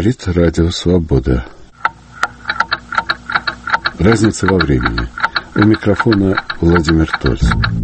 Говорит Радио Свобода. Разница во времени. У микрофона Владимир Тольц.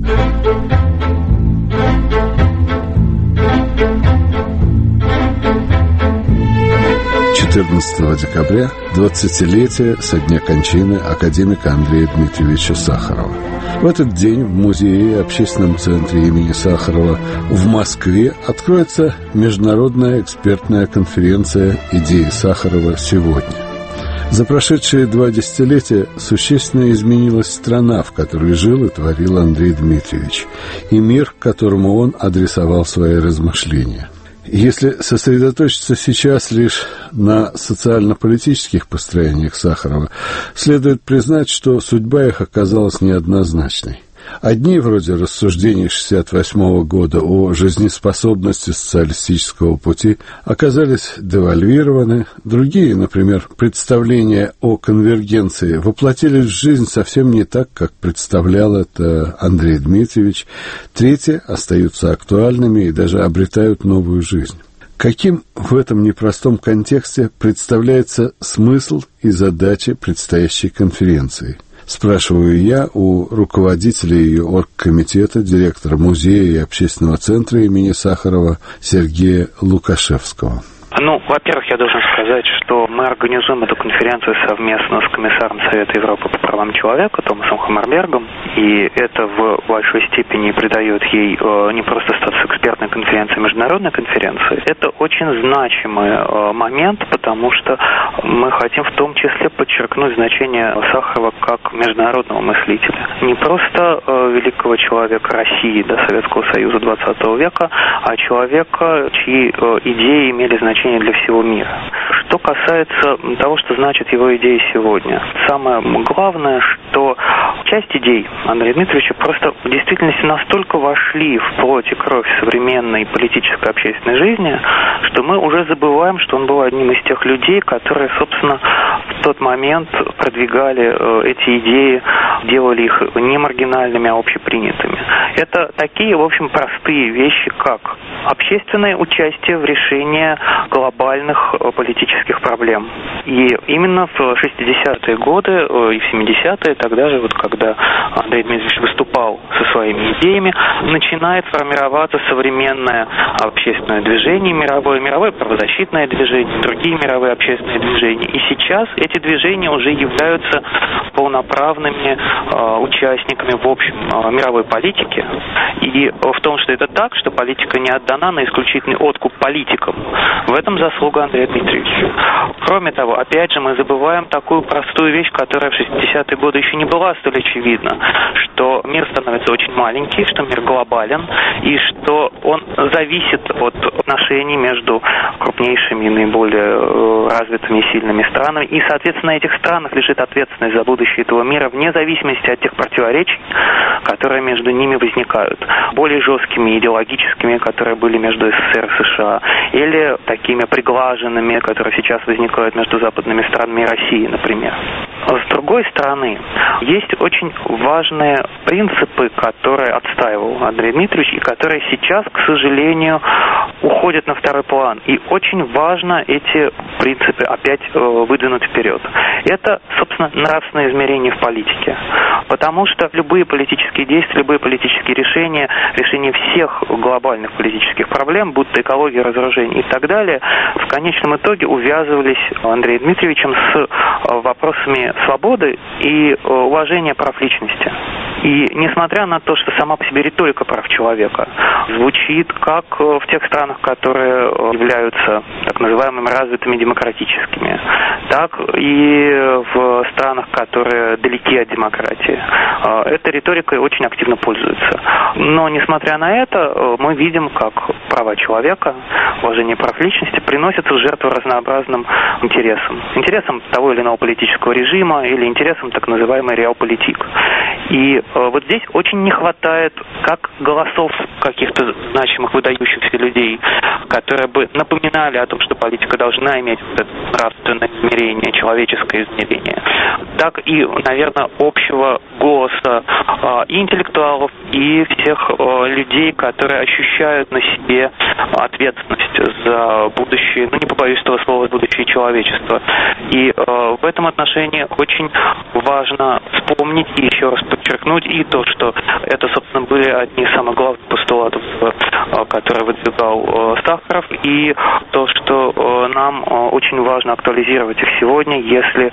14 декабря 20-летие со дня кончины академика Андрея Дмитриевича Сахарова. В этот день в музее и общественном центре имени Сахарова в Москве откроется международная экспертная конференция «Идеи Сахарова сегодня». За прошедшие 2 десятилетия существенно изменилась страна, в которой жил и творил Андрей Дмитриевич, и мир, которому он адресовал свои размышления. Если сосредоточиться сейчас лишь на социально-политических построениях Сахарова, следует признать, что судьба их оказалась неоднозначной. Одни, вроде рассуждений 1968 года о жизнеспособности социалистического пути, оказались девальвированы, другие, например, представления о конвергенции, воплотились в жизнь совсем не так, как представлял это Андрей Дмитриевич, третьи остаются актуальными и даже обретают новую жизнь. Каким в этом непростом контексте представляется смысл и задача предстоящей конференции? Спрашиваю я у руководителя ее оргкомитета, директора музея и общественного центра имени Сахарова Сергея Лукашевского. Во-первых, я должен сказать, что мы организуем эту конференцию совместно с комиссаром Совета Европы по правам человека Томасом Хаммербергом, и это в большой степени придает ей не просто статус экспертной конференции, а международной конференции. Это очень значимый момент, потому что мы хотим в том числе подчеркнуть значение Сахарова как международного мыслителя. Не просто великого человека России, Советского Союза 20 века, а человека, чьи идеи имели значение для всего мира. Что касается того, что значит его идеи сегодня, самое главное, что часть идей Андрея Дмитриевича просто в действительности настолько вошли в плоть и кровь современной политической общественной жизни, что мы уже забываем, что он был одним из тех людей, которые, собственно, в тот момент продвигали эти идеи, делали их не маргинальными, а общепринятыми. Это такие, в общем, простые вещи, как общественное участие в решении глобальных политических проблем. И именно в 60-е годы и в 70-е, тогда же, когда Андрей Дмитриевич выступал со своими идеями, начинает формироваться современное общественное движение, мировое правозащитное движение, другие мировые общественные движения. И сейчас эти движения уже являются полноправными участниками в общем мировой политике. И в том, что это так, что политика не отдана на исключительный откуп политикам, в этом заслуга Андрея Дмитриевича. Кроме того, опять же, мы забываем такую простую вещь, которая в 60-е годы еще не была столь очевидна, что мир становится очень маленький, что мир глобален, и что он зависит от отношений между крупнейшими и наиболее развитыми и сильными странами. И, соответственно, на этих странах лежит ответственность за будущее этого мира, вне зависимости от тех противоречий, которые между ними возникают. Более жесткими идеологическими, которые были между СССР и США, или такими приглаженными, которые сейчас возникают между западными странами и Россией, например. С другой стороны, есть очень важные принципы, которые отстаивал Андрей Дмитриевич, и которые сейчас, к сожалению, уходят на второй план. И очень важно эти принципы опять выдвинуть вперед. Это, собственно, нравственное измерение в политике. Потому что любые политические действия, любые политические решения, решение всех глобальных политических проблем, будь то экология, разоружение и так далее, в конечном итоге увязывались Андреем Дмитриевичем с вопросами свободы и уважения прав личности. И несмотря на то, что сама по себе риторика прав человека звучит как в тех странах, которые являются так называемыми развитыми демократическими, так и в странах, которые далеки от демократии, эта риторика очень активно пользуется. Но несмотря на это, мы видим, как права человека, уважение прав личности приносятся в жертву разнообразным интересам. Интересам того или иного политического режима или интересам так называемой реалполитик. И вот здесь очень не хватает как голосов каких-то значимых, выдающихся людей, которые бы напоминали о том, что политика должна иметь это нравственное измерение, человеческое измерение, так и, наверное, общего голоса и интеллектуалов, и всех людей, которые ощущают на себе ответственность за будущее, не побоюсь этого слова, будущее человечества. И в этом отношении очень важно вспомнить и еще раз подчеркнуть и то, что это, собственно, были одни из самых главных постулатов, которые выдвигал Сахаров, и то, что нам очень важно актуализировать их сегодня, если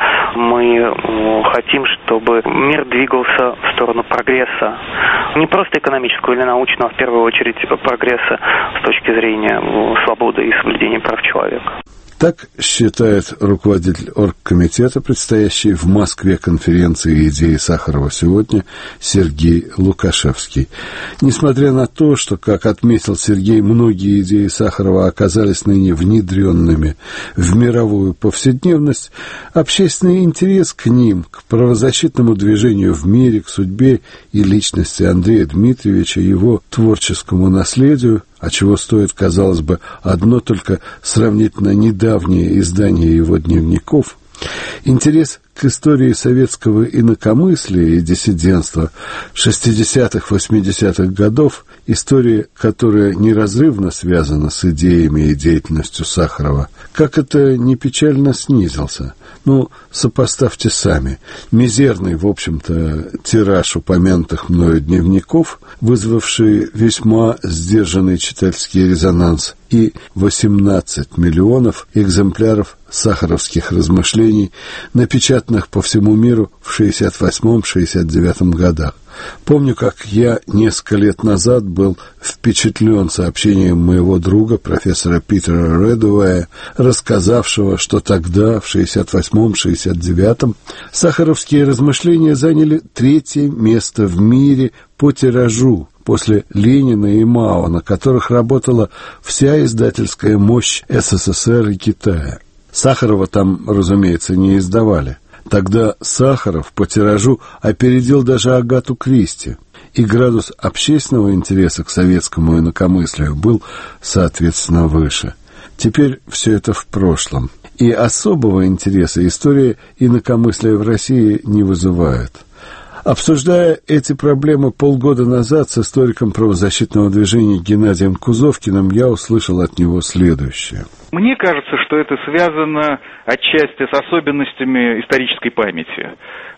мы хотим, чтобы мир двигался в сторону прогресса, не просто экономического или научного, а в первую очередь прогресса с точки зрения свободы и соблюдения прав человека. Так считает руководитель оргкомитета, предстоящей в Москве конференции «Идеи Сахарова сегодня» Сергей Лукашевский. Несмотря на то, что, как отметил Сергей, многие идеи Сахарова оказались ныне внедренными в мировую повседневность, общественный интерес к ним, к правозащитному движению в мире, к судьбе и личности Андрея Дмитриевича, его творческому наследию, а чего стоит, казалось бы, одно только сравнительно недавнее издание его дневников, интерес к истории советского инакомыслия и диссидентства 60-х, 80-х годов, история, которая неразрывно связана с идеями и деятельностью Сахарова, как это не печально снизился. Сопоставьте сами. Мизерный, в общем-то, тираж упомянутых мною дневников, вызвавший весьма сдержанный читательский резонанс, и 18 миллионов экземпляров сахаровских размышлений, напечатанных по всему миру в 68-69 годах. Помню, как я несколько лет назад был впечатлен сообщением моего друга, профессора Питера Редуэя, рассказавшего, что тогда, в 68-69, сахаровские размышления заняли 3-е место в мире по тиражу, после Ленина и Мао, на которых работала вся издательская мощь СССР и Китая. Сахарова там, разумеется, не издавали. Тогда Сахаров по тиражу опередил даже Агату Кристи, и градус общественного интереса к советскому инакомыслию был, соответственно, выше. Теперь все это в прошлом, и особого интереса история инакомыслия в России не вызывает. Обсуждая эти проблемы полгода назад с историком правозащитного движения Геннадием Кузовкиным, я услышал от него следующее. Мне кажется, что это связано отчасти с особенностями исторической памяти.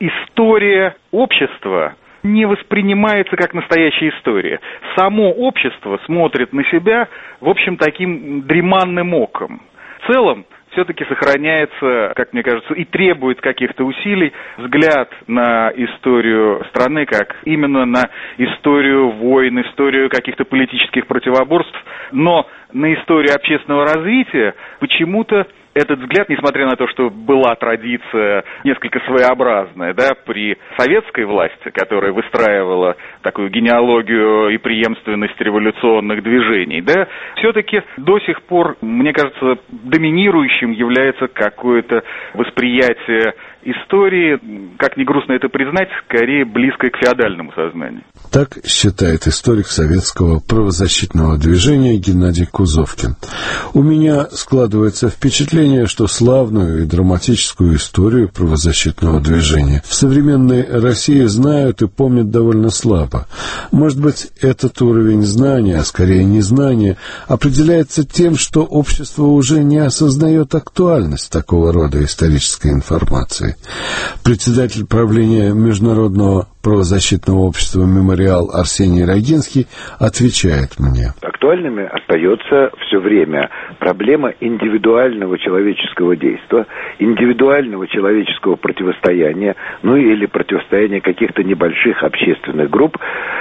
История общества не воспринимается как настоящая история. Само общество смотрит на себя, в общем, таким дреманным оком. В целом, все-таки сохраняется, как мне кажется, и требует каких-то усилий взгляд на историю страны, как именно на историю войн, историю каких-то политических противоборств, но на историю общественного развития почему-то этот взгляд, несмотря на то, что была традиция несколько своеобразная, при советской власти, которая выстраивала такую генеалогию и преемственность революционных движений, все-таки до сих пор, мне кажется, доминирующим является какое-то восприятие истории, как ни грустно это признать, скорее близкое к феодальному сознанию. Так считает историк советского правозащитного движения Геннадий Кузовкин. У меня складывается впечатление, что славную и драматическую историю правозащитного движения в современной России знают и помнят довольно слабо. Может быть, этот уровень знания, а скорее незнания, определяется тем, что общество уже не осознает актуальность такого рода исторической информации. Председатель правления Международного правозащитного общества «Мемориал» Арсений Рогинский отвечает мне. Актуальными остается все время проблема индивидуального человеческого действия, индивидуального человеческого противостояния, или противостояния каких-то небольших общественных групп,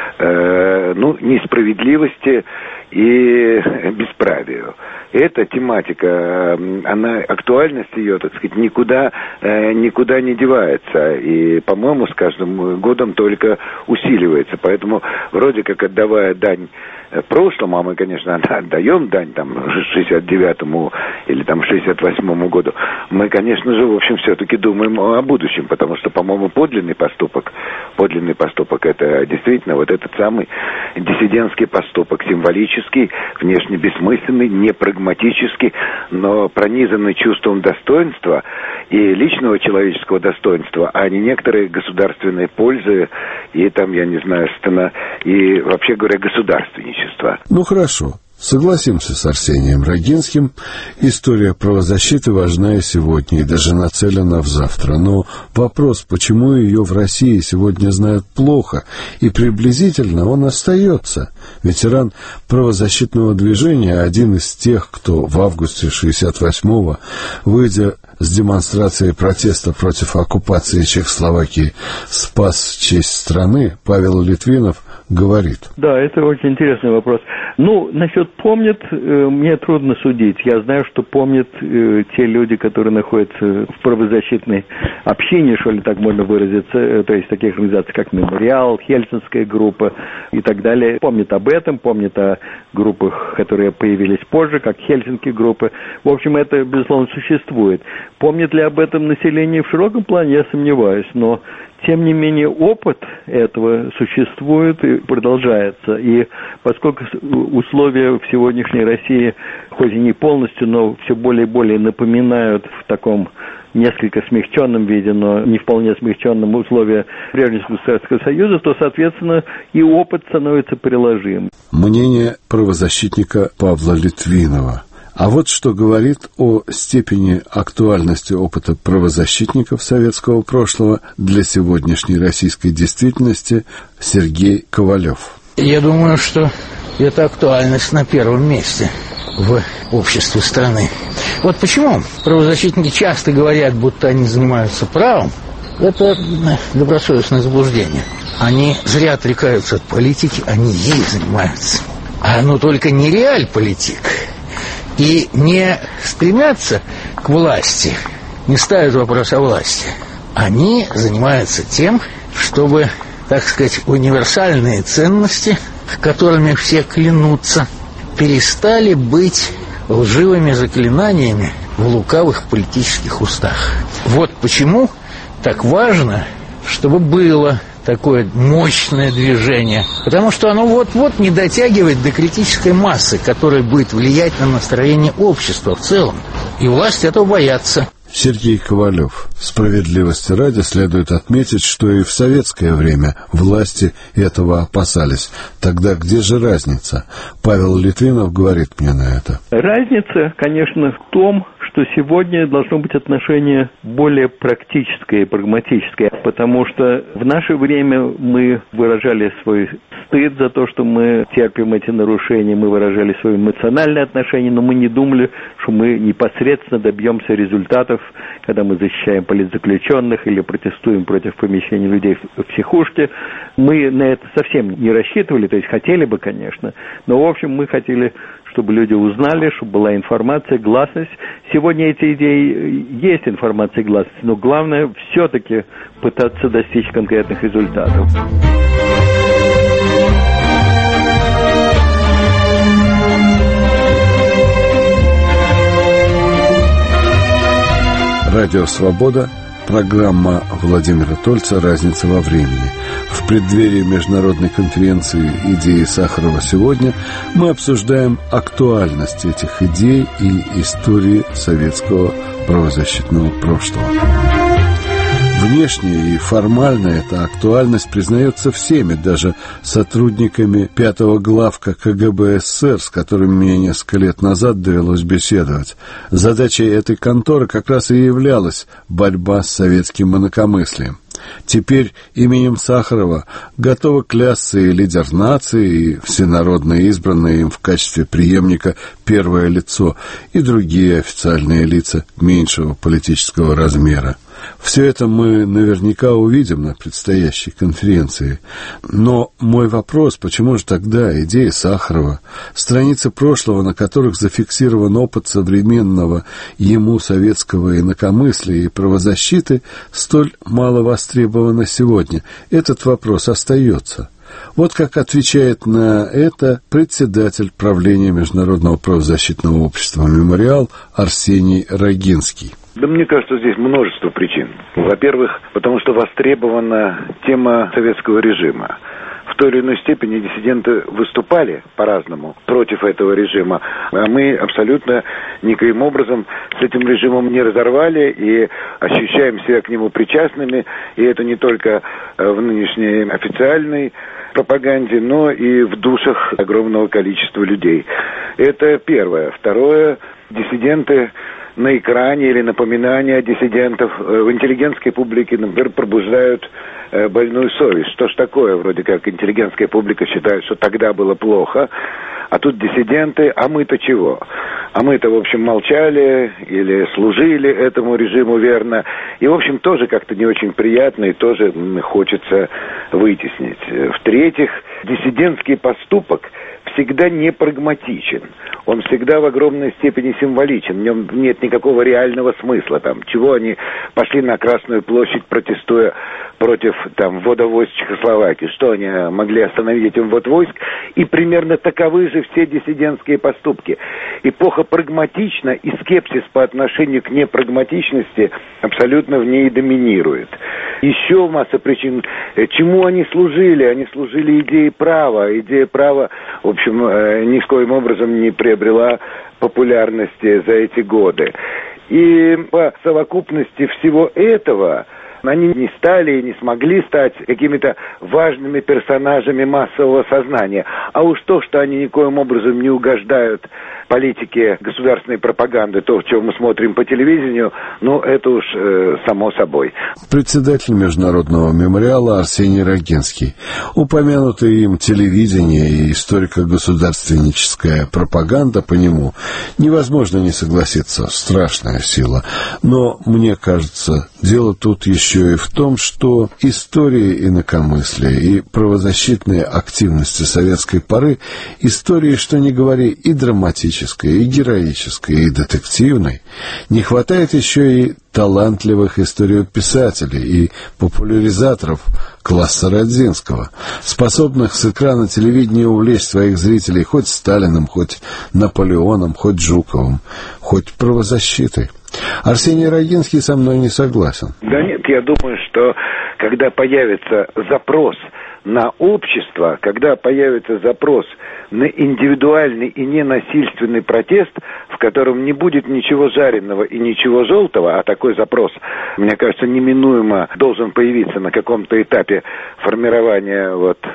несправедливости и бесправию. Эта тематика, актуальность ее, никуда не девается. И, по-моему, с каждым годом только усиливается. Поэтому, вроде как отдавая дань прошлому, а мы, конечно, отдаем дань 69-му или 68-му году, мы, конечно же, в общем, все-таки думаем о будущем, потому что, по-моему, подлинный поступок подлинный поступок. Это действительно вот этот самый диссидентский поступок, символический, внешне бессмысленный, не прагматический, но пронизанный чувством достоинства и личного человеческого достоинства, а не некоторые государственные пользы и там, я не знаю, и вообще говоря, государственничество. Ну хорошо. Согласимся с Арсением Рогинским, история правозащиты важна и сегодня, и даже нацелена в завтра. Но вопрос, почему ее в России сегодня знают плохо, и приблизительно он остается. Ветеран правозащитного движения, один из тех, кто в августе 1968-го, выйдя с демонстрацией протеста против оккупации Чехословакии, спас честь страны, Павел Литвинов говорит. Да, это очень интересный вопрос. Насчет помнят, мне трудно судить. Я знаю, что помнят те люди, которые находятся в правозащитной общине, что ли, так можно выразиться, то есть таких организаций, как «Мемориал», «Хельсинская группа» и так далее. Помнят об этом, помнят о группах, которые появились позже, как «Хельсинские группы». В общем, это, безусловно, существует. Помнит ли об этом население в широком плане, я сомневаюсь, но тем не менее, опыт этого существует и продолжается. И поскольку условия в сегодняшней России, хоть и не полностью, но все более и более напоминают в таком несколько смягченном виде, но не вполне смягченном условия прежнего Советского Союза, то, соответственно, и опыт становится приложим. Мнение правозащитника Павла Литвинова. А вот что говорит о степени актуальности опыта правозащитников советского прошлого для сегодняшней российской действительности Сергей Ковалев. Я думаю, что эта актуальность на первом месте в обществе страны. Вот почему правозащитники часто говорят, будто они занимаются правом. Это добросовестное заблуждение. Они зря отрекаются от политики, они ей занимаются. Но только не реальполитик. И не стремятся к власти, не ставят вопрос о власти. Они занимаются тем, чтобы, так сказать, универсальные ценности, которыми все клянутся, перестали быть лживыми заклинаниями в лукавых политических устах. Вот почему так важно, чтобы было такое мощное движение, потому что оно вот-вот не дотягивает до критической массы, которая будет влиять на настроение общества в целом. И власти этого боятся. Сергей Ковалев. Справедливости ради следует отметить, что и в советское время власти этого опасались. Тогда где же разница? Павел Литвинов говорит мне на это. Разница, конечно, в том, что сегодня должно быть отношение более практическое и прагматическое, потому что в наше время мы выражали свой стыд за то, что мы терпим эти нарушения, мы выражали свое эмоциональное отношение, но мы не думали, что мы непосредственно добьемся результатов, когда мы защищаем политзаключенных или протестуем против помещения людей в психушке. Мы на это совсем не рассчитывали, то есть хотели бы, конечно, но, в общем, мы хотели, чтобы люди узнали, чтобы была информация, гласность. Сегодня эти идеи есть, информация и гласность, но главное все-таки пытаться достичь конкретных результатов. Радио «Свобода», программа Владимира Тольца «Разница во времени». В преддверии международной конференции «Идеи Сахарова сегодня» мы обсуждаем актуальность этих идей и истории советского правозащитного прошлого. Внешне и формально эта актуальность признается всеми, даже сотрудниками 5-го главка КГБ СССР, с которыми мне несколько лет назад довелось беседовать. Задачей этой конторы как раз и являлась борьба с советским инакомыслием. Теперь именем Сахарова готовы клясться и лидер нации, и всенародно избранное им в качестве преемника первое лицо, и другие официальные лица меньшего политического размера. Все это мы наверняка увидим на предстоящей конференции. Но мой вопрос, почему же тогда идеи Сахарова, страницы прошлого, на которых зафиксирован опыт современного ему советского инакомыслия и правозащиты, столь мало востребованы сегодня? Этот вопрос остается. Вот как отвечает на это председатель правления Международного правозащитного общества «Мемориал» Арсений Рогинский. Да мне кажется, здесь множество причин. Во-первых, потому что востребована тема советского режима. В той или иной степени диссиденты выступали по-разному против этого режима, а мы абсолютно никоим образом с этим режимом не разорвали и ощущаем себя к нему причастными, и это не только в нынешней официальной пропаганде, но и в душах огромного количества людей. Это первое. Второе, диссиденты на экране или напоминания диссидентов в интеллигентской публике, например, пробуждают больную совесть. Что ж такое? Вроде как интеллигентская публика считает, что тогда было плохо, а тут диссиденты, а мы-то чего? А мы-то, в общем, молчали или служили этому режиму верно. И, в общем, тоже как-то не очень приятно и тоже хочется вытеснить. В-третьих, диссидентский поступок всегда не прагматичен. Он всегда в огромной степени символичен. В нем нет никакого реального смысла. Там, чего они пошли на Красную площадь, протестуя против ввода войск Чехословакии? Что они могли остановить этим ввод войск? И примерно таковы же все диссидентские поступки. Эпоха прагматична, и скепсис по отношению к непрагматичности абсолютно в ней доминирует. Еще масса причин. Чему они служили? Они служили идее права. Идея права, в общем, ни с коим образом не приобрела популярности за эти годы. И по совокупности всего этого они не стали и не смогли стать какими-то важными персонажами массового сознания. А уж то, что они никоим образом не угождают политике государственной пропаганды, то, что мы смотрим по телевидению, это уж само собой. Председатель Международного мемориала Арсений Рогинский. Упомянутое им телевидение и историко-государственническая пропаганда по нему невозможно не согласиться. Страшная сила. Но, мне кажется, дело тут еще и в том, что история инакомыслия и правозащитные активности советской поры, истории, что ни говори, и драматической, и героической, и детективной, не хватает еще и талантливых историописателей и популяризаторов класса Родзинского, способных с экрана телевидения увлечь своих зрителей хоть Сталиным, хоть Наполеоном, хоть Жуковым, хоть правозащитой. Арсений Рогинский со мной не согласен. Да нет, я думаю, что когда появится запрос на общество, когда появится запрос на индивидуальный и ненасильственный протест, в котором не будет ничего жареного и ничего желтого, а такой запрос, мне кажется, неминуемо должен появиться на каком-то этапе формирования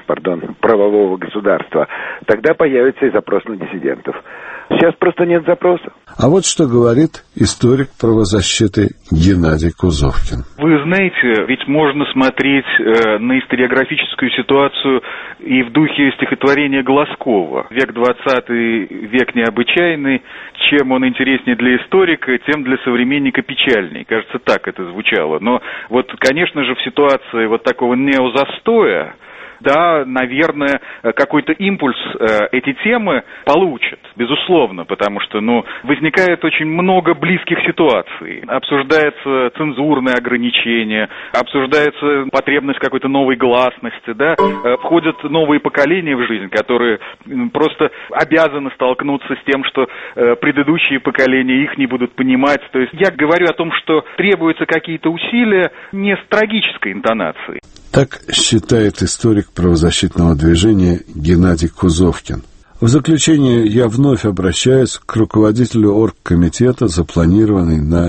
правового государства, тогда появится и запрос на диссидентов. Сейчас просто нет запроса. А вот что говорит историк правозащиты Геннадий Кузовкин. Вы знаете, ведь можно смотреть на историографическую ситуацию и в духе стихотворения Глазкова. Век 20, век необычайный. Чем он интереснее для историка, тем для современника печальней. Кажется, так это звучало. Но конечно же, в ситуации такого неозастоя, да, наверное, какой-то импульс эти темы получат, безусловно, потому что, возникает очень много близких ситуаций. Обсуждается цензурное ограничение, обсуждается потребность какой-то новой гласности, да, входят новые поколения в жизнь, которые просто обязаны столкнуться с тем, что предыдущие поколения их не будут понимать. То есть я говорю о том, что требуются какие-то усилия не с трагической интонацией. Так считает историк правозащитного движения Геннадий Кузовкин. В заключение я вновь обращаюсь к руководителю оргкомитета, запланированной на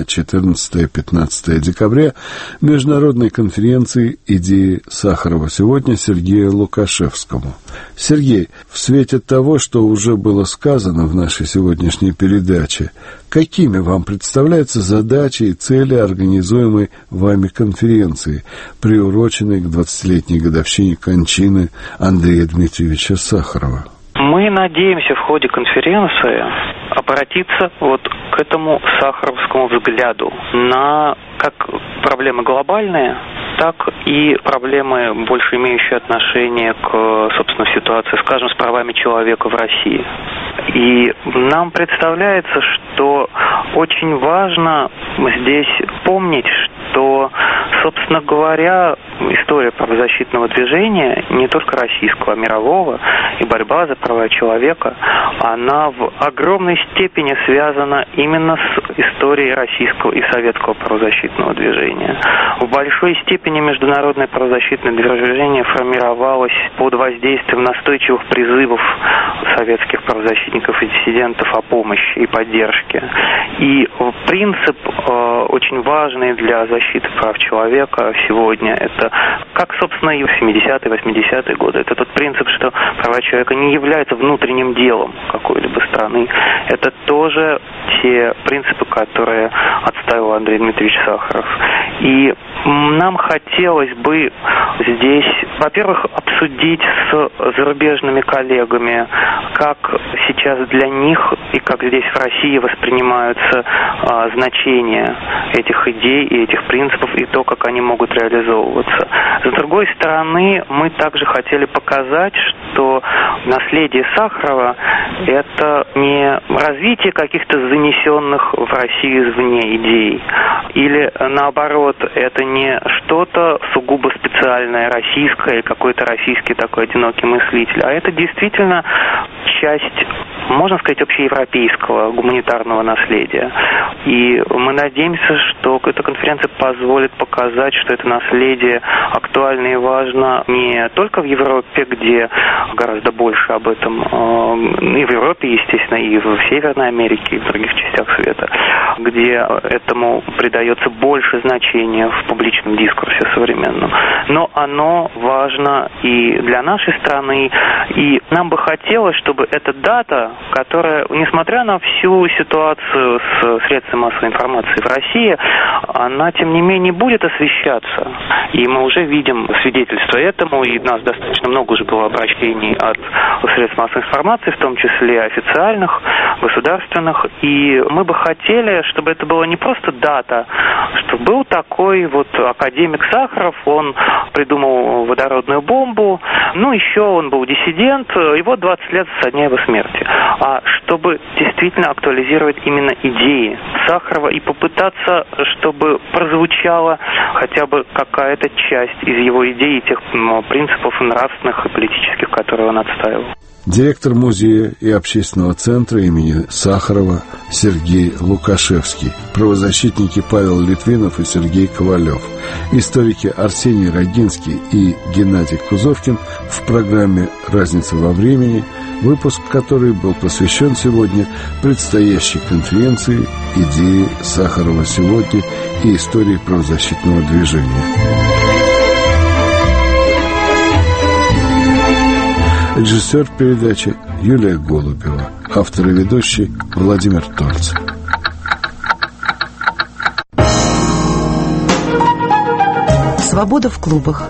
14-15 декабря международной конференции «Идеи Сахарова сегодня» Сергею Лукашевскому. Сергей, в свете того, что уже было сказано в нашей сегодняшней передаче, какими вам представляются задачи и цели организуемой вами конференции, приуроченной к 20-летней годовщине кончины Андрея Дмитриевича Сахарова? Мы надеемся в ходе конференции обратиться к этому сахаровскому взгляду на как проблемы глобальные, так и проблемы, больше имеющие отношение к, собственно, ситуации, скажем, с правами человека в России. И нам представляется, что очень важно здесь помнить, что, собственно говоря, история правозащитного движения, не только российского, а мирового, и борьба за права человека, она в огромной степени связана именно с историей российского и советского правозащитного движения. В большой степени международное правозащитное движение формировалось под воздействием настойчивых призывов советских правозащитников и диссидентов о помощи и поддержке. И принцип, очень важный для защиты прав человека сегодня, это, как, собственно, и в 70-е, 80-е годы, это тот принцип, что права человека не являются внутренним делом какой-либо страны. Это тоже те принципы, которые отстаивал Андрей Дмитриевич Сахаров. И нам хотелось бы здесь, во-первых, обсудить с зарубежными коллегами, как сейчас для них и как здесь в России воспринимаются значения этих идей и этих принципов и то, как они могут реализовываться. С другой стороны, мы также хотели показать, что наследие Сахарова – это не развитие каких-то занесенных в Россию извне идей, или наоборот, это не что-то сугубо специальное российское, какой-то российский такой одинокий мыслитель, а это действительно часть, можно сказать, общеевропейского гуманитарного наследия. И мы надеемся, что эта конференция позволит показать, что это наследие актуально и важно не только в Европе, где гораздо больше об этом, и в Европе, естественно, и в Северной Америке, и в других частях света, где этому придается больше значения в публичном дискурсе современном. Но оно важно и для нашей страны, и нам бы хотелось, чтобы эта дата, которая, несмотря на всю ситуацию с средствами массовой информации в России, она, тем не менее, будет освещаться. И мы уже видим свидетельства этому, и у нас достаточно много уже было обращений от средств массовой информации, в том числе официальных, государственных. И мы бы хотели, чтобы это была не просто дата, что был такой вот академик Сахаров, он придумал водородную бомбу, ну, еще он был диссидент, его 20 лет со дня его смерти. А чтобы действительно актуализировать именно идеи Сахарова и попытаться, чтобы прозвучала хотя бы какая-то часть из его идей и тех принципов нравственных и политических, которые он отстаивал. Директор музея и общественного центра имени Сахарова Сергей Лукашевский, правозащитники Павел Литвинов и Сергей Ковалев, историки Арсений Рогинский и Геннадий Кузовкин в программе «Разница во времени», выпуск который был посвящен сегодня предстоящей конференции «Идеи Сахарова сегодня» и истории правозащитного движения. Режиссер передачи Юлия Голубева. Автор и ведущий Владимир Тольц. Свобода в клубах.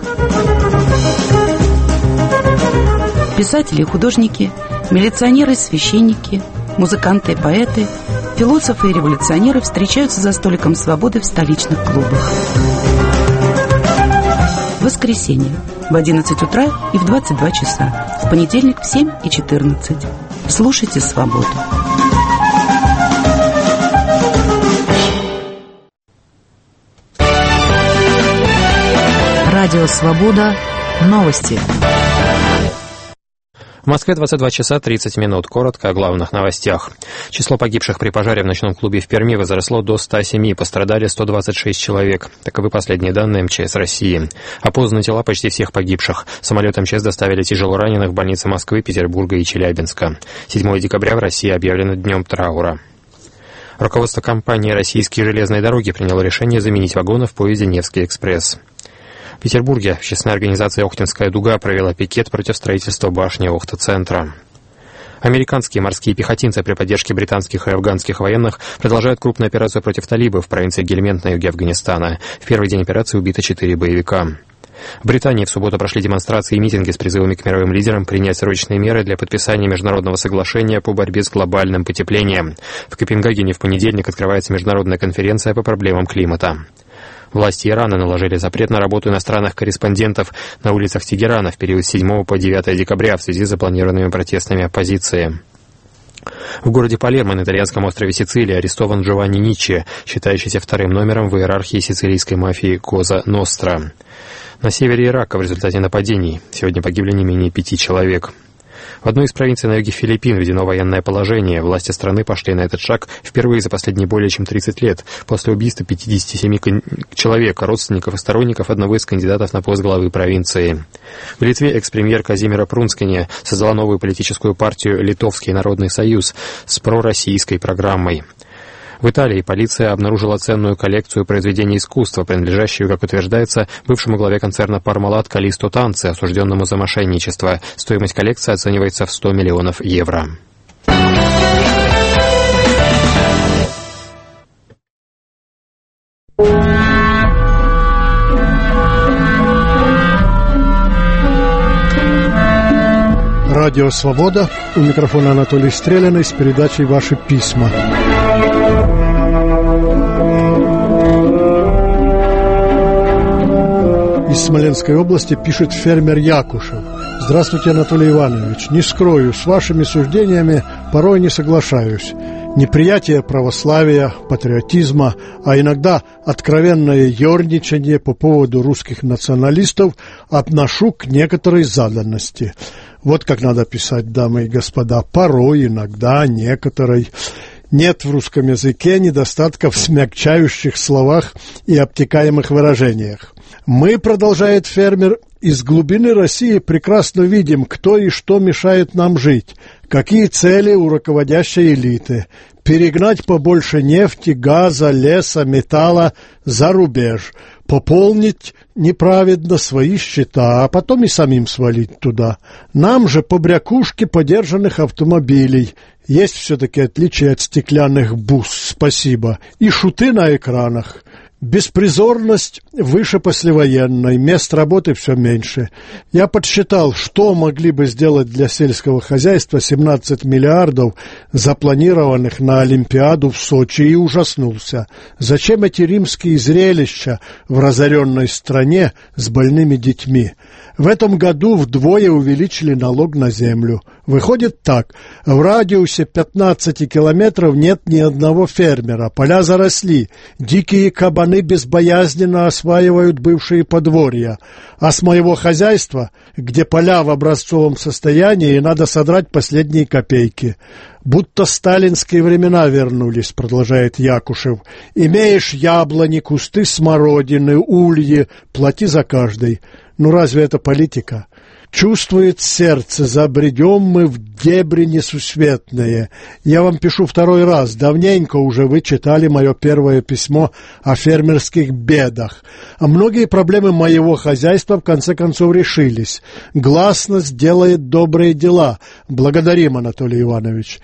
Писатели и художники, милиционеры и священники, музыканты и поэты, философы и революционеры встречаются за столиком свободы в столичных клубах. В воскресенье в 11 утра и в 22 часа. В понедельник в 7 и 14. Слушайте «Свободу». Радио «Свобода». Новости. В Москве 22 часа 30 минут. Коротко о главных новостях. Число погибших при пожаре в ночном клубе в Перми возросло до 107, пострадали 126 человек. Таковы последние данные МЧС России. Опознаны тела почти всех погибших. Самолет МЧС доставили тяжело раненых в больницы Москвы, Петербурга и Челябинска. 7 декабря в России объявлено днем траура. Руководство компании «Российские железные дороги» приняло решение заменить вагоны в поезде «Невский экспресс». В Петербурге общественная организация «Охтинская дуга» провела пикет против строительства башни Охта-центра. Американские морские пехотинцы при поддержке британских и афганских военных продолжают крупную операцию против талибов в провинции Гельмент на юге Афганистана. В первый день операции убито 4 боевика. В Британии в субботу прошли демонстрации и митинги с призывами к мировым лидерам принять срочные меры для подписания международного соглашения по борьбе с глобальным потеплением. В Копенгагене в понедельник открывается международная конференция по проблемам климата. Власти Ирана наложили запрет на работу иностранных корреспондентов на улицах Тегерана в период с 7 по 9 декабря в связи с запланированными протестами оппозиции. В городе Палермо на итальянском острове Сицилия арестован Джованни Ниччи, считающийся вторым номером в иерархии сицилийской мафии Коза Ностра. На севере Ирака в результате нападений сегодня погибли не менее 5 человек. В одной из провинций на юге Филиппин введено военное положение. Власти страны пошли на этот шаг впервые за последние более чем 30 лет, после убийства 57 человек, родственников и сторонников одного из кандидатов на пост главы провинции. В Литве экс-премьер Казимира Прунскине создала новую политическую партию «Литовский народный союз» с пророссийской программой. В Италии полиция обнаружила ценную коллекцию произведений искусства, принадлежащую, как утверждается, бывшему главе концерна «Пармалат» Калисто Танце, осужденному за мошенничество. Стоимость коллекции оценивается в 100 миллионов евро. Радио «Свобода». У микрофона Анатолий Стреляный с передачей «Ваши письма». Из Смоленской области пишет фермер Якушев. Здравствуйте, Анатолий Иванович. Не скрою, с вашими суждениями порой не соглашаюсь. Неприятие православия, патриотизма, а иногда откровенное ерничание по поводу русских националистов отношу к некоторой заданности. Вот как надо писать, дамы и господа, порой, иногда, некоторой. Нет в русском языке недостатков в смягчающих словах и обтекаемых выражениях. Мы, продолжает фермер, из глубины России прекрасно видим, кто и что мешает нам жить, какие цели у руководящей элиты. Перегнать побольше нефти, газа, леса, металла за рубеж, пополнить неправедно свои счета, а потом и самим свалить туда. Нам же побрякушки подержанных автомобилей. Есть все-таки отличие от стеклянных бус, спасибо, и шуты на экранах. Беспризорность выше послевоенной, мест работы все меньше. Я подсчитал, что могли бы сделать для сельского хозяйства 17 миллиардов, запланированных на Олимпиаду в Сочи, и ужаснулся. Зачем эти римские зрелища в разоренной стране с больными детьми? В этом году вдвое увеличили налог на землю. Выходит так, в радиусе 15 километров нет ни одного фермера, поля заросли, дикие кабаны безбоязненно осваивают бывшие подворья, а с моего хозяйства, где поля в образцовом состоянии, надо содрать последние копейки. Будто сталинские времена вернулись, продолжает Якушев. Имеешь яблони, кусты смородины, ульи, плати за каждый. Ну разве это политика? Чувствует сердце, забредем мы в дебри несусветные. Я вам пишу второй раз, давненько уже вы читали мое первое письмо о фермерских бедах. А многие проблемы моего хозяйства в конце концов решились. Гласность делает добрые дела. Благодарим, Анатолий Иванович.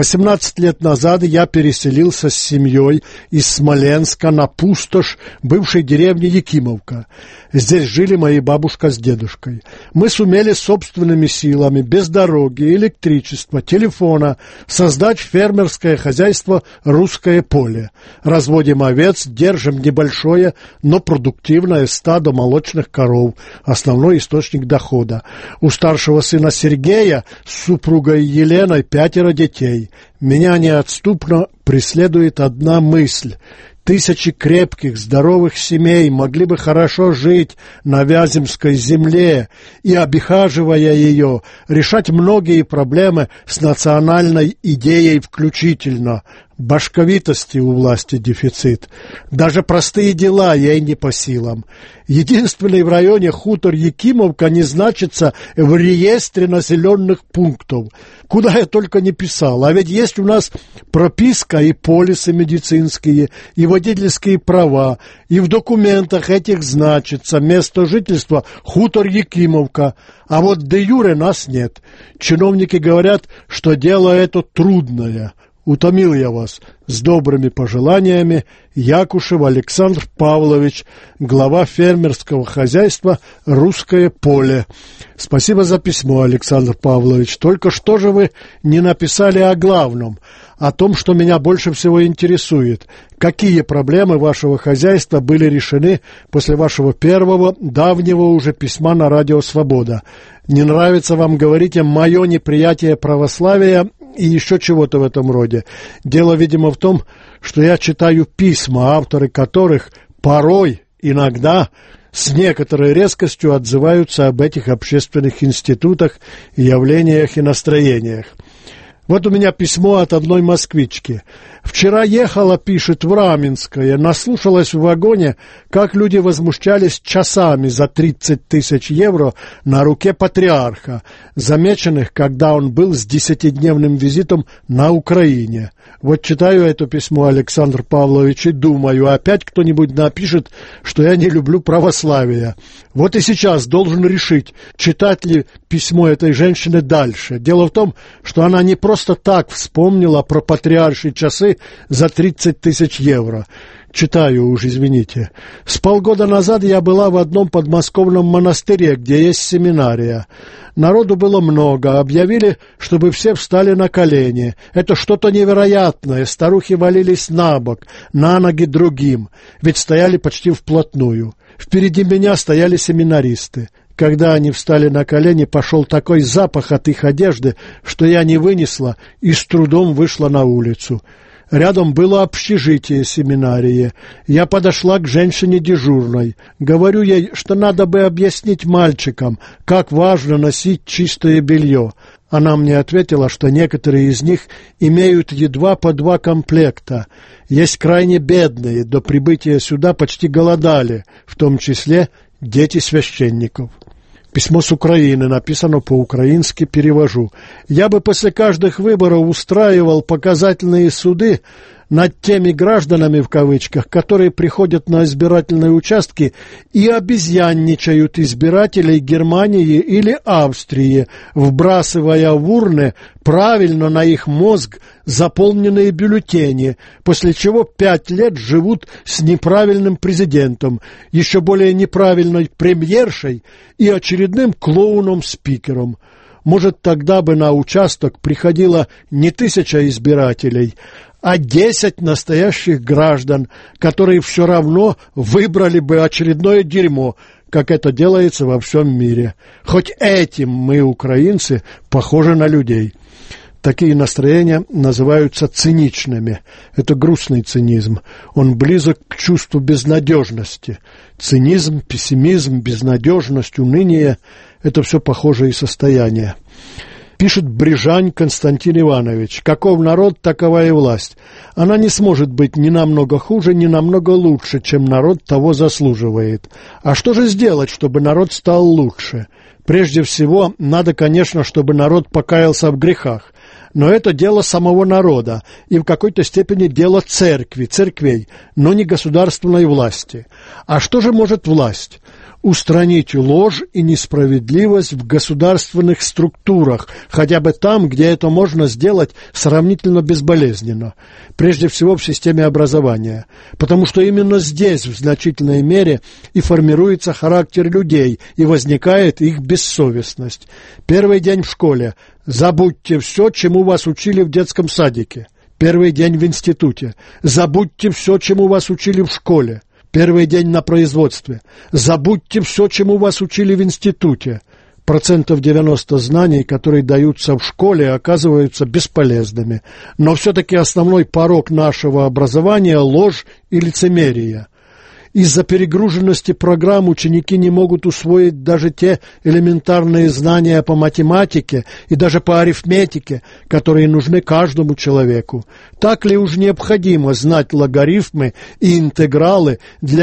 18 лет назад я переселился с семьей из Смоленска на пустошь бывшей деревни Якимовка. Здесь жили мои бабушка с дедушкой. Мы сумели собственными силами, без дороги, электричества, телефона, создать фермерское хозяйство «Русское поле». Разводим овец, держим небольшое, но продуктивное стадо молочных коров, основной источник дохода. У старшего сына Сергея с супругой Еленой 5 детей. Меня неотступно преследует одна мысль. Тысячи крепких, здоровых семей могли бы хорошо жить на Вяземской земле и, обихаживая ее, решать многие проблемы с национальной идеей включительно. Башковитости у власти дефицит. Даже простые дела ей не по силам. Единственный в районе хутор Якимовка не значится в реестре населенных пунктов. Куда я только не писал. А ведь есть у нас прописка и полисы медицинские, и водительские права, и в документах этих значится место жительства хутор Якимовка. А вот де юре нас нет. Чиновники говорят, что дело это трудное. Утомил я вас. С добрыми пожеланиями, Якушев Александр Павлович, глава фермерского хозяйства «Русское поле». Спасибо за письмо, Александр Павлович. Только что же вы не написали о главном, о том, что меня больше всего интересует? Какие проблемы вашего хозяйства были решены после вашего первого, давнего уже письма на радио «Свобода»? Не нравится вам, говорите, мое неприятие православия? и еще чего-то в этом роде. Дело, видимо, в том, что я читаю письма, авторы которых порой, иногда, с некоторой резкостью отзываются об этих общественных институтах, явлениях и настроениях. Вот у меня письмо от одной москвички. «Вчера ехала, пишет, в Раменское, наслушалась в вагоне, как люди возмущались часами за 30 тысяч евро на руке патриарха, замеченных, когда он был с 10-дневным визитом на Украине». Вот читаю это письмо, Александр Павлович, и думаю, опять кто-нибудь напишет, что я не люблю православие. Вот и сейчас должен решить, читать ли письмо этой женщины дальше. Дело в том, что она не просто так вспомнила про патриаршие часы за 30 тысяч евро. Читаю уж, извините. «С полгода назад я была в одном подмосковном монастыре, где есть семинария. Народу было много, объявили, чтобы все встали на колени. Это что-то невероятное, старухи валились на бок, на ноги другим, ведь стояли почти вплотную. Впереди меня стояли семинаристы. Когда они встали на колени, пошел такой запах от их одежды, что я не вынесла и с трудом вышла на улицу. Рядом было общежитие семинарии. Я подошла к женщине дежурной. Говорю ей, что надо бы объяснить мальчикам, как важно носить чистое белье. Она мне ответила, что некоторые из них имеют едва по 2 комплекта. Есть крайне бедные, до прибытия сюда почти голодали, в том числе дети священников. Письмо с Украины, написано по-украински, перевожу. Я бы после каждых выборов устраивал показательные суды над теми гражданами, в кавычках, которые приходят на избирательные участки и обезьянничают избирателей Германии или Австрии, вбрасывая в урны правильно на их мозг заполненные бюллетени, после чего 5 лет живут с неправильным президентом, еще более неправильной премьершей и очередным клоуном-спикером. Может, тогда бы на участок приходило не 1000 избирателей, а 10 настоящих граждан, которые все равно выбрали бы очередное дерьмо, как это делается во всем мире. Хоть этим мы, украинцы, похожи на людей. Такие настроения называются циничными. Это грустный цинизм. Он близок к чувству безнадежности. Цинизм, пессимизм, безнадежность, уныние – это все похожие состояния. Пишет Брижань Константин Иванович. «Каков народ, такова и власть. Она не сможет быть ни намного хуже, ни намного лучше, чем народ того заслуживает. А что же сделать, чтобы народ стал лучше? Прежде всего, надо, конечно, чтобы народ покаялся в грехах. Но это дело самого народа и в какой-то степени дело церквей, но не государственной власти. А что же может власть? Устранить ложь и несправедливость в государственных структурах, хотя бы там, где это можно сделать сравнительно безболезненно. Прежде всего в системе образования, потому что именно здесь в значительной мере и формируется характер людей и возникает их бессовестность. Первый день в школе. Забудьте все, чему вас учили в детском садике. Первый день в институте. Забудьте все, чему вас учили в школе. Первый день на производстве. Забудьте все, чему вас учили в институте. 90% знаний, которые даются в школе, оказываются бесполезными. Но все-таки основной порок нашего образования – ложь и лицемерие. Из-за перегруженности программ ученики не могут усвоить даже те элементарные знания по математике и даже по арифметике, которые нужны каждому человеку. Так ли уж необходимо знать логарифмы и интегралы для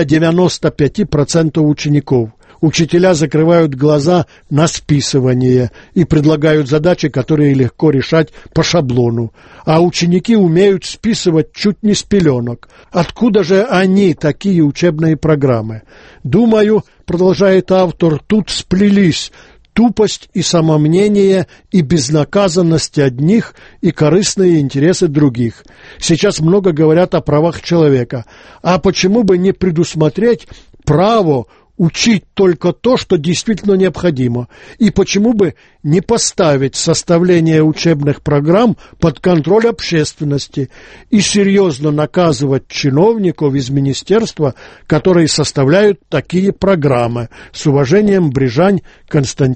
95% учеников? Учителя закрывают глаза на списывание и предлагают задачи, которые легко решать по шаблону. А ученики умеют списывать чуть не с пеленок. Откуда же они, такие учебные программы? Думаю, продолжает автор, тут сплелись тупость и самомнение, и безнаказанность одних, и корыстные интересы других. Сейчас много говорят о правах человека. А почему бы не предусмотреть право учить только то, что действительно необходимо? И почему бы не поставить составление учебных программ под контроль общественности и серьезно наказывать чиновников из министерства, которые составляют такие программы? С уважением, Брижань Константин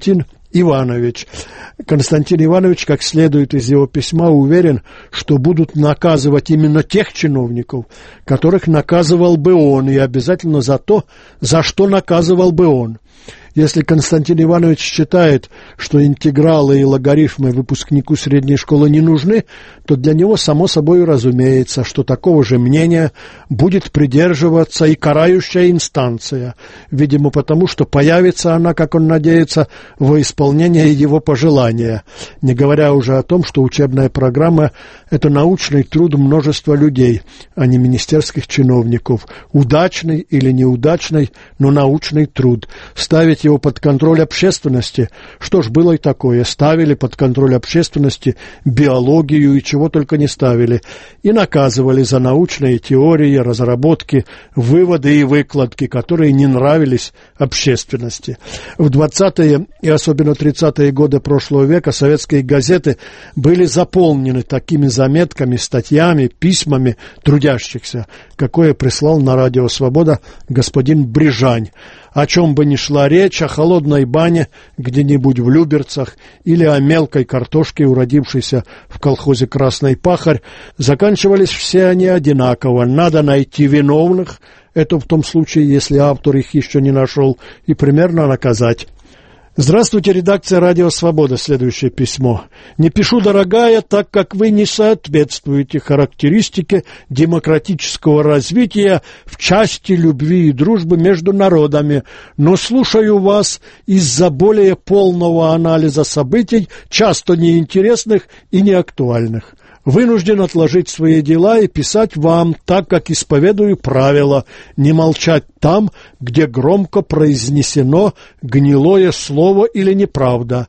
Иванович. Константин Иванович, как следует из его письма, уверен, что будут наказывать именно тех чиновников, которых наказывал бы он, и обязательно за то, за что наказывал бы он. Если Константин Иванович считает, что интегралы и логарифмы выпускнику средней школы не нужны, то для него само собой разумеется, что такого же мнения будет придерживаться и карающая инстанция, видимо потому, что появится она, как он надеется, во исполнение его пожелания, не говоря уже о том, что учебная программа – это научный труд множества людей, а не министерских чиновников, удачный или неудачный, но научный труд. Ставить его под контроль общественности. Что ж, было и такое. Ставили под контроль общественности биологию и чего только не ставили. И наказывали за научные теории, разработки, выводы и выкладки, которые не нравились общественности. В 20-е и особенно 30-е годы прошлого века советские газеты были заполнены такими заметками, статьями, письмами трудящихся, какое прислал на радио «Свобода» господин Брижань. О чем бы ни шла речь, о холодной бане где-нибудь в Люберцах или о мелкой картошке, уродившейся в колхозе «Красный пахарь», заканчивались все они одинаково. Надо найти виновных, это в том случае, если автор их еще не нашел, и примерно наказать. Здравствуйте, редакция «Радио Свобода». Следующее письмо. «Не пишу, дорогая, так как вы не соответствуете характеристике демократического развития в части любви и дружбы между народами, но слушаю вас из-за более полного анализа событий, часто неинтересных и неактуальных. Вынужден отложить свои дела и писать вам, так как исповедую правило не молчать там, где громко произнесено гнилое слово или неправда.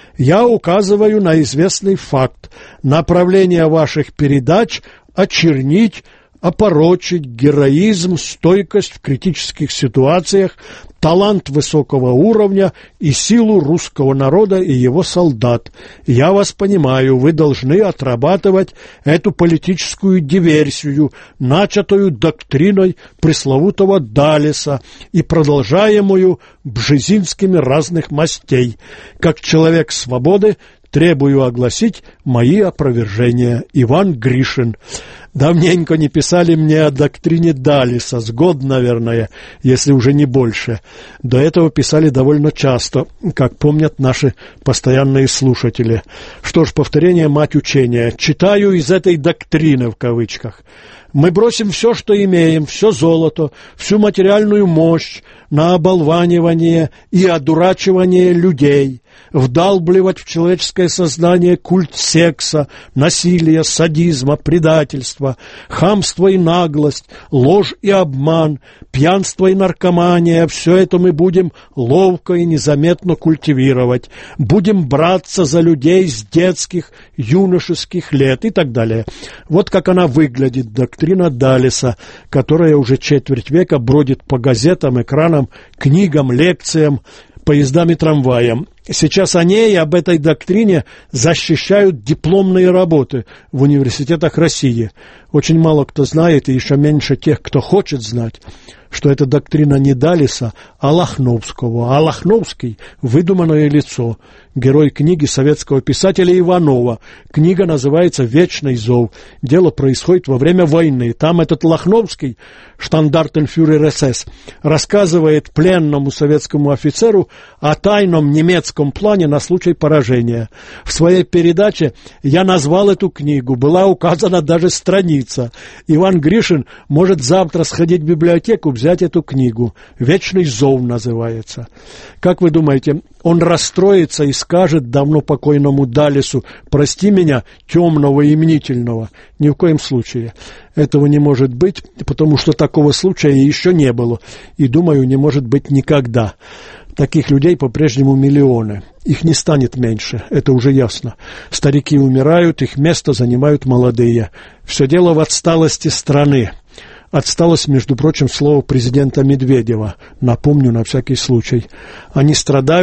Я указываю на известный факт: направление ваших передач очернить, опорочить героизм, стойкость в критических ситуациях, талант высокого уровня и силу русского народа и его солдат. Я вас понимаю, вы должны отрабатывать эту политическую диверсию, начатую доктриной пресловутого Даллеса и продолжаемую бжезинскими разных мастей. Как человек свободы требую огласить мои опровержения. Иван Гришин». Давненько не писали мне о доктрине Даллеса, с год, наверное, если уже не больше. До этого писали довольно часто, как помнят наши постоянные слушатели. Что ж, повторение – мать учения. Читаю из этой «доктрины» в кавычках. Мы бросим все, что имеем, все золото, всю материальную мощь на оболванивание и одурачивание людей, вдалбливать в человеческое сознание культ секса, насилия, садизма, предательства, хамство и наглость, ложь и обман, пьянство и наркомания. Все это мы будем ловко и незаметно культивировать. Будем браться за людей с детских, юношеских лет и так далее. Вот как она выглядит, доктрина Даллеса, которая уже четверть века бродит по газетам, экранам, книгам, лекциям, поездам и трамваям. Сейчас о ней и об этой доктрине защищают дипломные работы в университетах России. Очень мало кто знает, и еще меньше тех, кто хочет знать, что эта доктрина не Даллеса, а Лохновского. А Лохновский – выдуманное лицо, герой книги советского писателя Иванова. Книга называется «Вечный зов». Дело происходит во время войны. Там этот Лохновский, штандартенфюрер СС, рассказывает пленному советскому офицеру о тайном немецком плане на случай поражения. В своей передаче я назвал эту книгу, была указана даже страница. Иван Гришин может завтра сходить в библиотеку, взять эту книгу. «Вечный зов» называется. Как вы думаете, он расстроится и скажет давно покойному Даллесу: «Прости меня, темного и мнительного»? Ни в коем случае. Этого не может быть, потому что такого случая еще не было. И, думаю, не может быть никогда. Таких людей по-прежнему миллионы. Их не станет меньше, это уже ясно. Старики умирают, их место занимают молодые. Все дело в отсталости страны. Отсталость, между прочим, слово президента Медведева. Напомню на всякий случай. Они страдают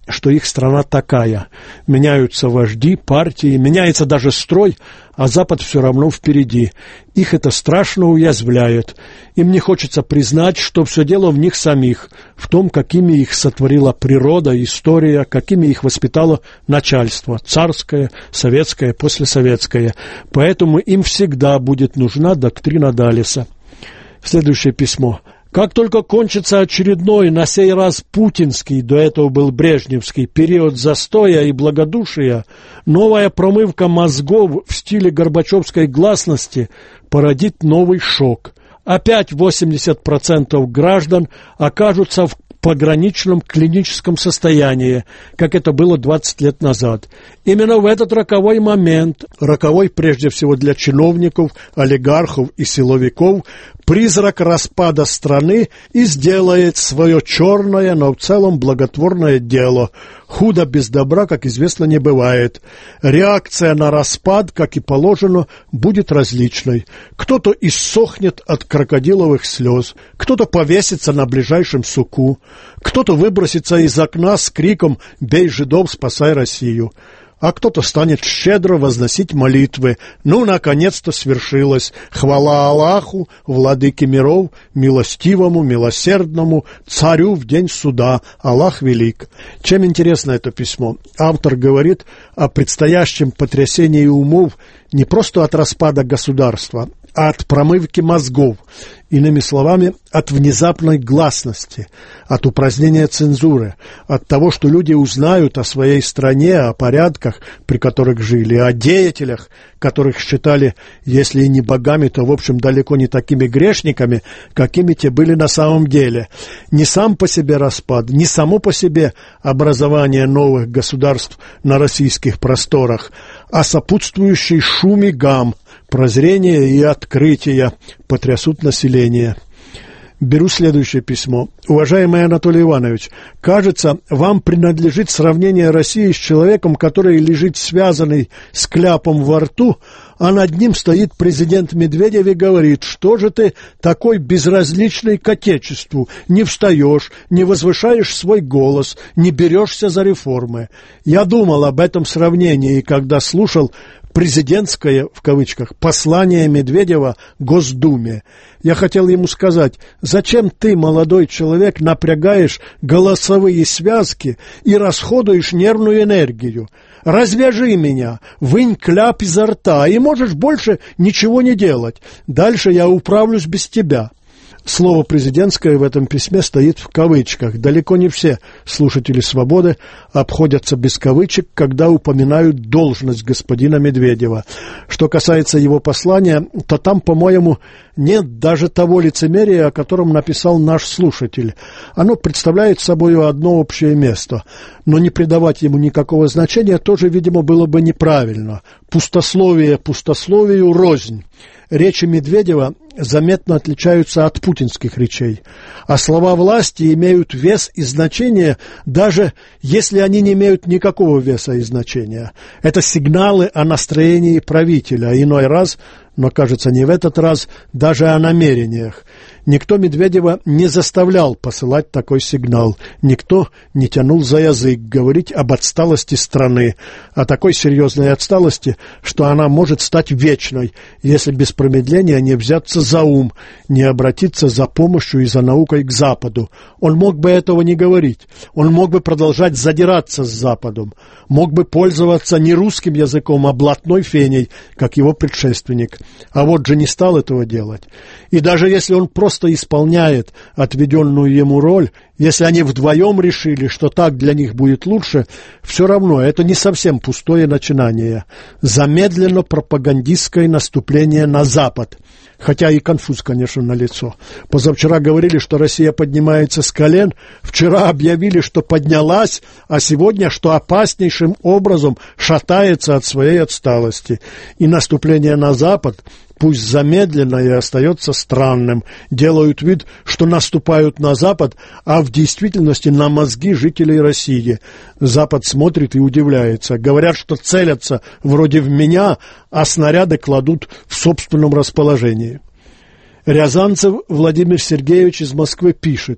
что их страна такая. Меняются вожди, партии, меняется даже строй, а Запад все равно впереди. Их это страшно уязвляет. Им не хочется признать, что все дело в них самих, в том, какими их сотворила природа, история, какими их воспитало начальство, царское, советское, послесоветское. Поэтому им всегда будет нужна доктрина Даллеса. Следующее письмо. Как только кончится очередной, на сей раз путинский, до этого был брежневский, период застоя и благодушия, новая промывка мозгов в стиле горбачевской гласности породит новый шок. Опять 80% граждан окажутся в пограничном клиническом состоянии, как это было 20 лет назад. Именно в этот роковой момент, роковой прежде всего для чиновников, олигархов и силовиков, призрак распада страны и сделает свое черное, но в целом благотворное дело. Худо без добра, как известно, не бывает. Реакция на распад, как и положено, будет различной. Кто-то иссохнет от крокодиловых слез, кто-то повесится на ближайшем суку, кто-то выбросится из окна с криком «Бей жидов, спасай Россию!», а кто-то станет щедро возносить молитвы. Ну, наконец-то свершилось. Хвала Аллаху, владыке миров, милостивому, милосердному, царю в день суда. Аллах велик. Чем интересно это письмо? Автор говорит о предстоящем потрясении умов не просто от распада государства, а от промывки мозгов. Иными словами, от внезапной гласности, от упразднения цензуры, от того, что люди узнают о своей стране, о порядках, при которых жили, о деятелях, которых считали, если и не богами, то, в общем, далеко не такими грешниками, какими те были на самом деле. Не сам по себе распад, не само по себе образование новых государств на российских просторах, а сопутствующий шум и гам, прозрения и открытия потрясут население. Беру следующее письмо. Уважаемый Анатолий Иванович, кажется, вам принадлежит сравнение России с человеком, который лежит связанный с кляпом во рту, а над ним стоит президент Медведев и говорит: что же ты такой безразличный к отечеству, не встаешь, не возвышаешь свой голос, не берешься за реформы. Я думал об этом сравнении, когда слушал президентское, в кавычках, послание Медведева Госдуме. Я хотел ему сказать: зачем ты, молодой человек, напрягаешь голосовые связки и расходуешь нервную энергию? Развяжи меня, вынь кляп изо рта, и можешь больше ничего не делать. Дальше я управлюсь без тебя. Слово «президентское» в этом письме стоит в кавычках. Далеко не все слушатели «Свободы» обходятся без кавычек, когда упоминают должность господина Медведева. Что касается его послания, то там, по-моему, нет даже того лицемерия, о котором написал наш слушатель. Оно представляет собой одно общее место, но не придавать ему никакого значения тоже, видимо, было бы неправильно. Пустословие пустословию рознь. Речи Медведева заметно отличаются от путинских речей, а слова власти имеют вес и значение, даже если они не имеют никакого веса и значения. Это сигналы о настроении правителя, иной раз, но, кажется, не в этот раз, даже о намерениях. Никто Медведева не заставлял посылать такой сигнал, никто не тянул за язык говорить об отсталости страны, о такой серьезной отсталости, что она может стать вечной, если без промедления не взяться за ум, не обратиться за помощью и за наукой к Западу. Он мог бы этого не говорить, он мог бы продолжать задираться с Западом, мог бы пользоваться не русским языком, а блатной феней, как его предшественник. А вот же не стал этого делать. И даже если он просто исполняет отведенную ему роль, если они вдвоем решили, что так для них будет лучше, все равно это не совсем пустое начинание. Замедленно пропагандистское наступление на Запад. Хотя и конфуз, конечно, налицо. Позавчера говорили, что Россия поднимается с колен, вчера объявили, что поднялась, а сегодня, что опаснейшим образом шатается от своей отсталости. И наступление на Запад, пусть замедленно, и остается странным. Делают вид, что наступают на Запад, а в действительности на мозги жителей России. Запад смотрит и удивляется. Говорят, что целятся вроде в меня, а снаряды кладут в собственном расположении. Рязанцев Владимир Сергеевич из Москвы пишет: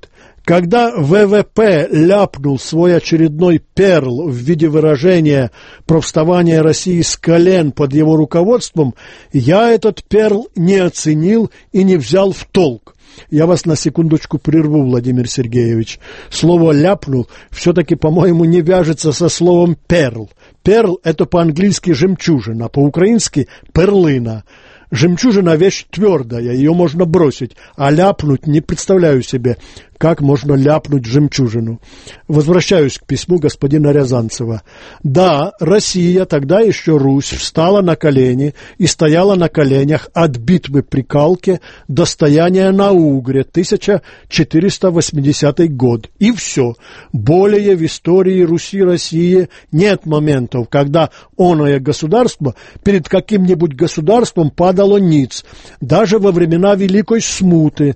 Когда ВВП ляпнул свой очередной перл в виде выражения про вставание России с колен под его руководством, я этот перл не оценил и не взял в толк. Я вас на секундочку прерву, Владимир Сергеевич. Слово «ляпнул» все-таки, по-моему, не вяжется со словом «перл». Перл – это по-английски «жемчужина», по-украински «перлина». Жемчужина – вещь твердая, ее можно бросить, а ляпнуть не представляю себе, как можно ляпнуть жемчужину. Возвращаюсь к письму господина Рязанцева. Да, Россия, тогда еще Русь, встала на колени и стояла на коленях от битвы при Калке до стояния на Угре, 1480 год. И все. Более в истории Руси-России нет моментов, когда оное государство перед каким-нибудь государством падало ниц. Даже во времена Великой Смуты,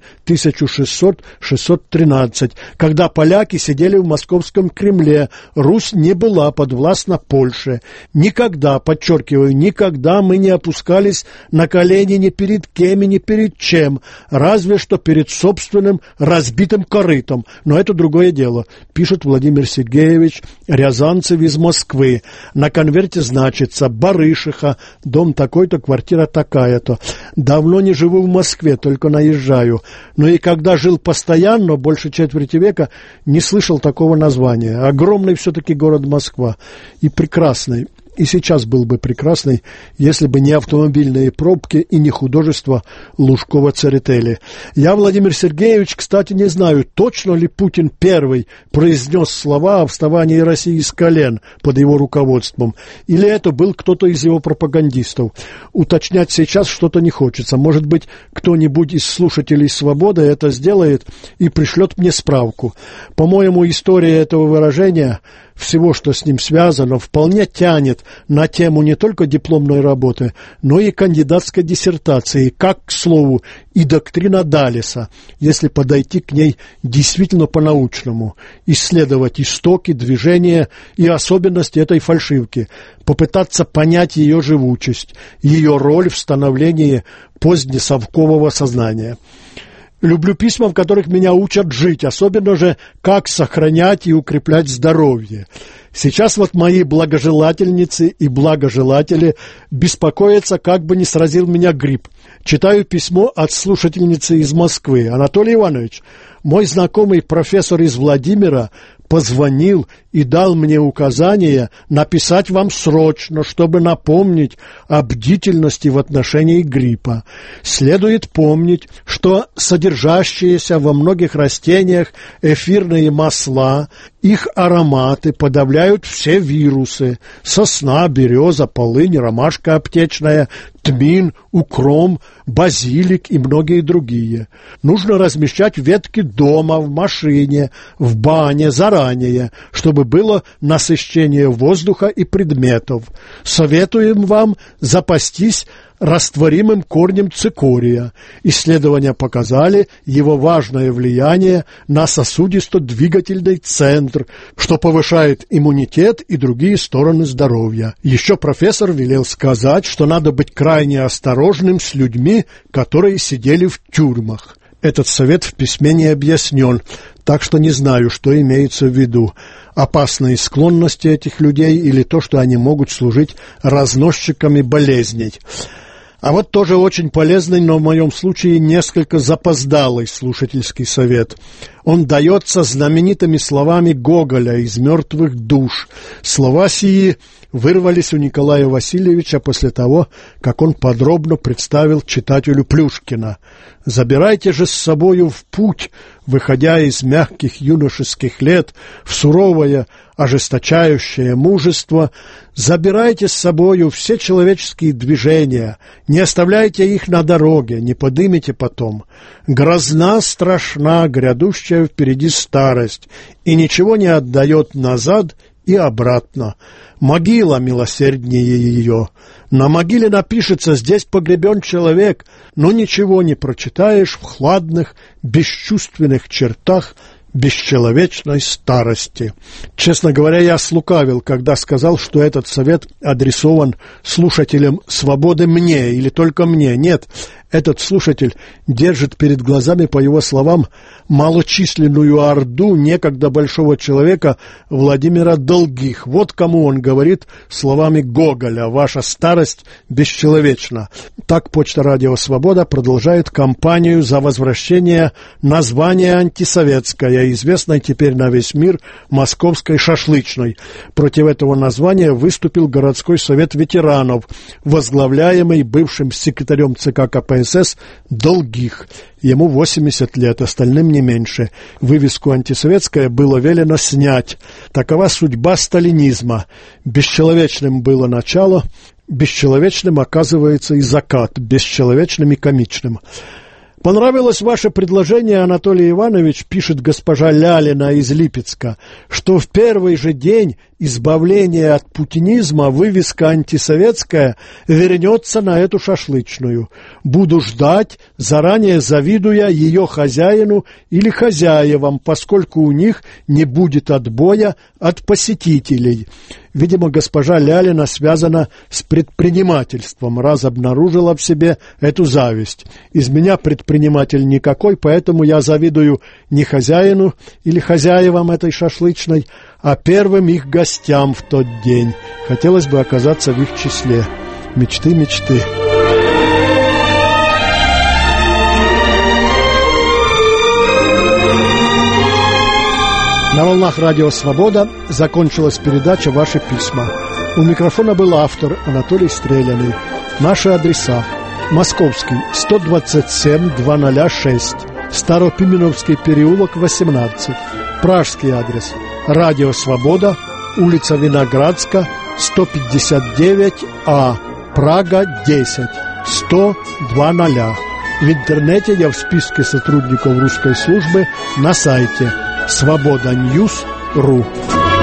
1600-613, когда поляки сидели в Московском Кремле, Русь не была подвластна Польше. Никогда, подчеркиваю, никогда мы не опускались на колени ни перед кем и ни перед чем, разве что перед собственным разбитым корытом. Но это другое дело, пишет Владимир Сергеевич Рязанцев из Москвы. На конверте значится «Барышиха, дом такой-то, квартира такая-то». Давно не живу в Москве, только наезжаю. Но и когда жил постоянно, больше четверти века, не слышал такого названия. Огромный все-таки город Москва. И прекрасный. И сейчас был бы прекрасный, если бы не автомобильные пробки и не художество Лужкова-Церетели. Я, Владимир Сергеевич, кстати, не знаю, точно ли Путин первый произнес слова о вставании России с колен под его руководством, или это был кто-то из его пропагандистов. Уточнять сейчас что-то не хочется. Может быть, кто-нибудь из слушателей «Свободы» это сделает и пришлет мне справку. По-моему, история этого выражения, всего, что с ним связано, вполне тянет на тему не только дипломной работы, но и кандидатской диссертации, как, к слову, и доктрина Даллеса, если подойти к ней действительно по-научному, исследовать истоки, движения и особенности этой фальшивки, попытаться понять ее живучесть, ее роль в становлении позднесовкового сознания. Люблю письма, в которых меня учат жить, особенно же, как сохранять и укреплять здоровье. Сейчас вот мои благожелательницы и благожелатели беспокоятся, как бы не сразил меня грипп. Читаю письмо от слушательницы из Москвы. Анатолий Иванович, мой знакомый профессор из Владимира позвонил и дал мне указание написать вам срочно, чтобы напомнить о бдительности в отношении гриппа. Следует помнить, что содержащиеся во многих растениях эфирные масла, их ароматы подавляют все вирусы: сосна, береза, полынь, ромашка аптечная, тмин, укром, базилик и многие другие. Нужно размещать ветки дома, в машине, в бане заранее, чтобы было насыщение воздуха и предметов. Советуем вам запастись растворимым корнем цикория. Исследования показали его важное влияние на сосудисто-двигательный центр, что повышает иммунитет и другие стороны здоровья. Еще профессор велел сказать, что надо быть крайне осторожным с людьми, которые сидели в тюрьмах. Этот совет в письме не объяснен, так что не знаю, что имеется в виду. Опасные склонности этих людей или то, что они могут служить разносчиками болезней. А вот тоже очень полезный, но в моем случае несколько запоздалый слушательский совет. Он дается знаменитыми словами Гоголя из «Мертвых душ». Слова сии вырвались у Николая Васильевича после того, как он подробно представил читателю Плюшкина. «Забирайте же с собою в путь, выходя из мягких юношеских лет в суровое, ожесточающее мужество, забирайте с собою все человеческие движения, не оставляйте их на дороге, не подымите потом. Грозна, страшна, грядущая впереди старость, и ничего не отдает назад и обратно. Могила милосерднее ее. На могиле напишется: здесь погребен человек, но ничего не прочитаешь в хладных, бесчувственных чертах бесчеловечной старости». Честно говоря, я слукавил, когда сказал, что этот совет адресован слушателям «Свободы» мне или только мне. Нет, Этот слушатель держит перед глазами, по его словам, малочисленную орду некогда большого человека Владимира Долгих. Вот кому он говорит словами Гоголя: «Ваша старость бесчеловечна». Так Почта Радио Свобода продолжает кампанию за возвращение названия антисоветское, известной теперь на весь мир московской шашлычной. Против этого названия выступил городской совет ветеранов, возглавляемый бывшим секретарем ЦК КПСС Долгих. Ему 80 лет, остальным не меньше. Вывеску «Антисоветская» было велено снять. Такова судьба сталинизма. Бесчеловечным было начало, бесчеловечным оказывается и закат, бесчеловечным и комичным. Понравилось ваше предложение, Анатолий Иванович, пишет госпожа Лялина из Липецка, что в первый же день избавления от путинизма вывеска антисоветская вернется на эту шашлычную. Буду ждать, заранее завидуя ее хозяину или хозяевам, поскольку у них не будет отбоя от посетителей. Видимо, госпожа Лялина связана с предпринимательством, раз обнаружила в себе эту зависть. Из меня предприниматель никакой, поэтому я завидую не хозяину или хозяевам этой шашлычной, а первым их гостям в тот день. Хотелось бы оказаться в их числе. Мечты, мечты. На волнах Радио Свобода закончилась передача «Ваши письма». У микрофона был автор Анатолий Стреляный. Наши адреса: Московский, 127-206, Старопименовский переулок, 18. Пражский адрес: Радио Свобода, улица Виноградска, 159А, Прага, 10, 100-20. В интернете я в списке сотрудников русской службы на сайте svoboda.news.ru.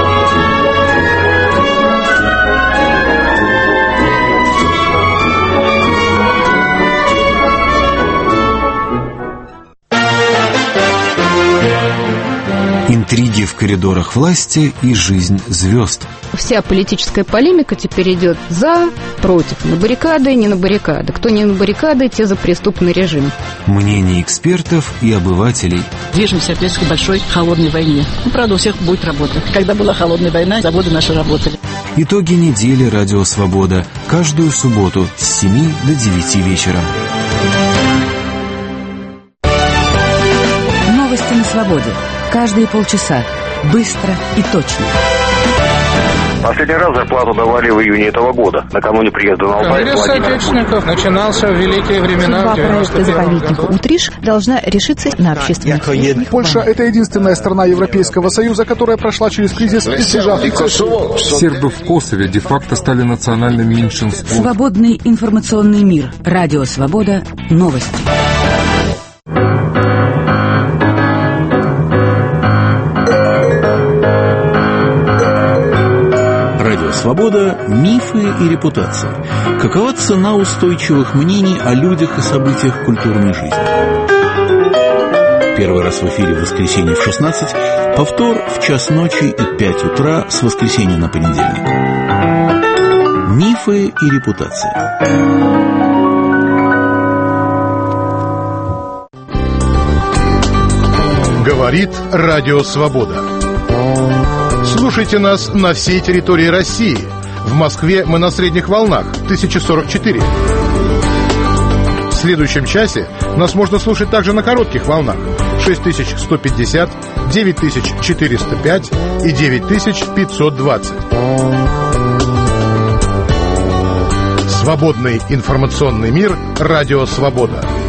Интриги в коридорах власти и жизнь звезд. Вся политическая полемика теперь идет за, против, на баррикады, не на баррикады. Кто не на баррикады, те за преступный режим. Мнения экспертов и обывателей. Движемся опять к большой холодной войне. Правда, у всех будет работа. Когда была холодная война, заводы наши работали. Итоги недели «Радио Свобода». Каждую субботу с 7 до 9 вечера. Новости на свободе. Каждые полчаса. Быстро и точно. Последний раз зарплату давали в июне этого года, накануне приезда на Алтай. Конгресс соотечественников начинался в великие времена. Судьба проекта заповедника Утриш должна решиться на общественных средствах. Польша – это единственная страна Европейского Союза, которая прошла через кризис, избежав. Сербы в Косове де-факто стали национальным меньшинством. Свободный информационный мир. Радио Свобода. Новости. Свобода, мифы и репутация. Какова цена устойчивых мнений о людях и событиях культурной жизни? Первый раз в эфире в воскресенье в 16, повтор в час ночи и 5 утра с воскресенья на понедельник. Мифы и репутация. Говорит Радио Свобода. Слушайте нас на всей территории России. В Москве мы на средних волнах 1044. В следующем часе нас можно слушать также на коротких волнах 6150, 9405 и 9520. Свободный информационный мир. Радио Свобода.